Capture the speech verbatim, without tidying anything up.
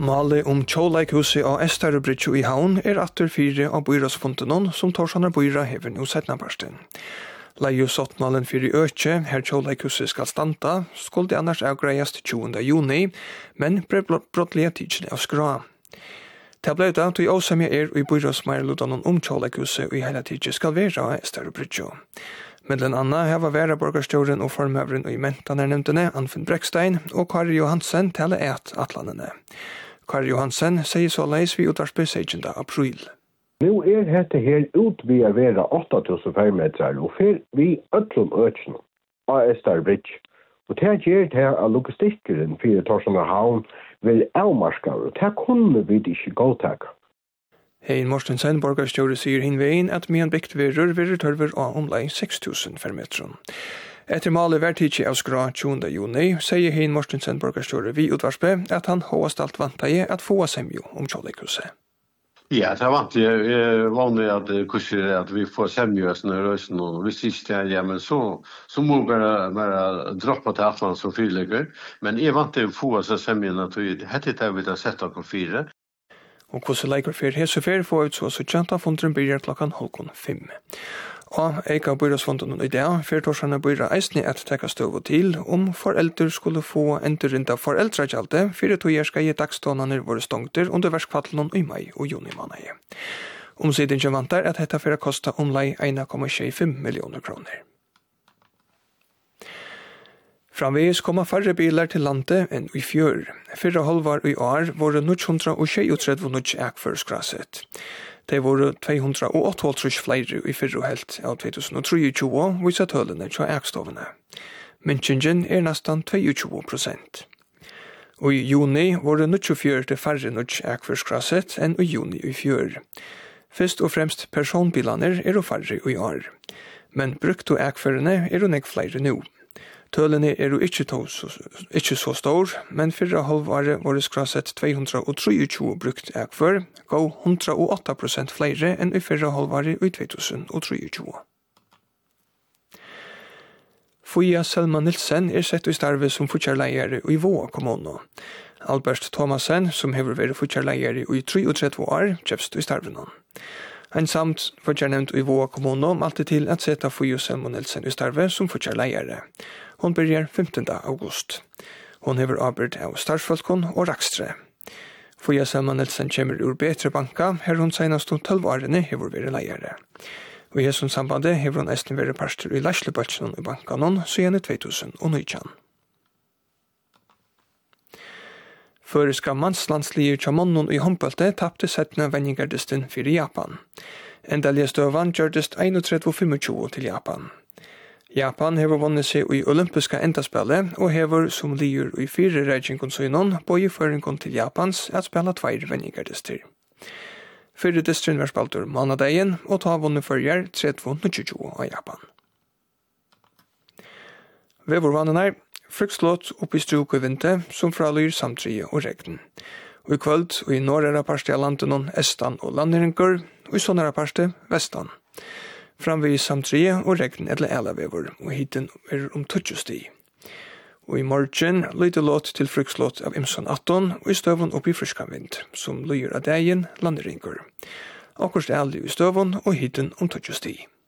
Målet om Tjåleikhuset av Estarebridge i Havn er atter fire av byrådsfontenon som Torsanar byra hever nå setnaparsten. Leio sottmalen fyrir økje, her Tjåleikhuset skal stanta, skulle det annars avgreiast tjuende juni, men ble brottlige tidsene av skra. Det ble da til åsemje er i byrådsmeierludanon om Tjåleikhuset i hele tidsene skal være av Estarebridge. Mellom anna hava væra borgarstjåren og formøveren i mentanernevntene Anfinn Brekstein og Kari Johansen tale et atlandene. Kari Johansen sier såleis vi utvarspe sejende april. Nu er dette her ut vi er vera åtta tusen fermeter og fer vi ötlom økjen av Estarebridge. Og det gjør det at logistikkeren for Torsanar havn vil avmarskere, og det kunne vi ikke godtakke. Hein Mortensen, borgarstjåre, sier hinveien at medan bygd verur verur tørver av omlai seks tusen fermetron. Etter malet vertidsi av skra tjuende juni, sier Hein Mortensen, borgarstjåre, vi utvarspe at han håast alt vantaje at få semjo om Tjåleikhuset. Ja, det er vanlig, vanlig at kurser er at vi får semjøsene i røysen, og hvis ikke er hjemme, så, så må vi bare, bare droppe til atlan som fyrlegger. Men jeg vant til å få seg semjøsene, at dette er vi da sett av fire. Og hvordan leikar fyrir hesefer får ut så så tjanta fondren byrjar klokkan halvkon fem. Og eika byrådsfonden i dag, fyrir Torsanar byrja eisni at tekka støv og til om foreldre skulle få endurrinda foreldrakjalde fyrir togjer skal gi dagstånaner våre stongter under verskfattelen i mai og juni måned. Omsidingen vantar at dette fyrir kosta omlai en komma tjugofem millioner kroner. Framvegis kommer færre bilar til landet enn i fjør. Fyrre halvar i år var det nitthundra og tjuetre nutj ekførskraset. Det var to hundre og åttiåtte flere i fyrre helt av to tusen og tjuetre, viser tølene til ekstovene. Minchingen er nesten tjueto prosent. Og i juni var det nittiofire færre nutj ekførskraset enn i juni i fjør. Først og fremst personbilaner er færre i år. Men brukt og ekførene er nek flere nå. Tølene er jo ikke, ikke så stor, men fyrre halvåret var det skrasett to hundre og tjuetre brukt ekfør, gå hundre og åtte prosent flere enn i fyrre halvåret i to tusen og tjuetre. Fuja Selma Nilsen er sett i starve som futjarleiere i Våa kommune. Albert Thomasen, som hever vært futjarleiere i treogtretti år, kjøpst i starven. Han samt futjarnevnt i Våa kommune om alltid til at sette Fuja Selma Nilsen i starve som futjarleiere. Hon byrjar femtende august. Hon hever arbeid av starfsfolkon og rakstre. Fuja Selma Nilsen kommer ur betre banka, her hon senast om tolv årene hever vært leiere. Og i hesson sambandet hever hon esten vært parster i Laslebatsjonen i bankanon, så igjen i to tusen og nitton. Føreska mannslandslier Chamonnon i håndbølte tapte settene venningardisten for Japan. Endalje støvan gjørdest trettien og tjuefem til Japan. Japan hever vunnet seg i olympiska endaspillet og hever som lier i fire regjengkonsynon bøye føringen til Japans at spela tveir venningardister. Fyrre distrin var spaltur månedegen og ta vunnet førjer trettien og tjueto av Japan. Vevorvanen er frukslått opp i struk og vinte som fralyr samtrie og regn. Og i kvöld og i norra parste av landenon estan og landeringur og i sånne parste vestan. Framveg samtrie og regn eller elavevor, og hiten er om tjueto sti. Og i morgen lyder låt til frukslåt av imson atton, og i støvun opp i friskanvind, som lyder av dagen landeringur. Akkurat er i støvun og hiten om tjueto sti.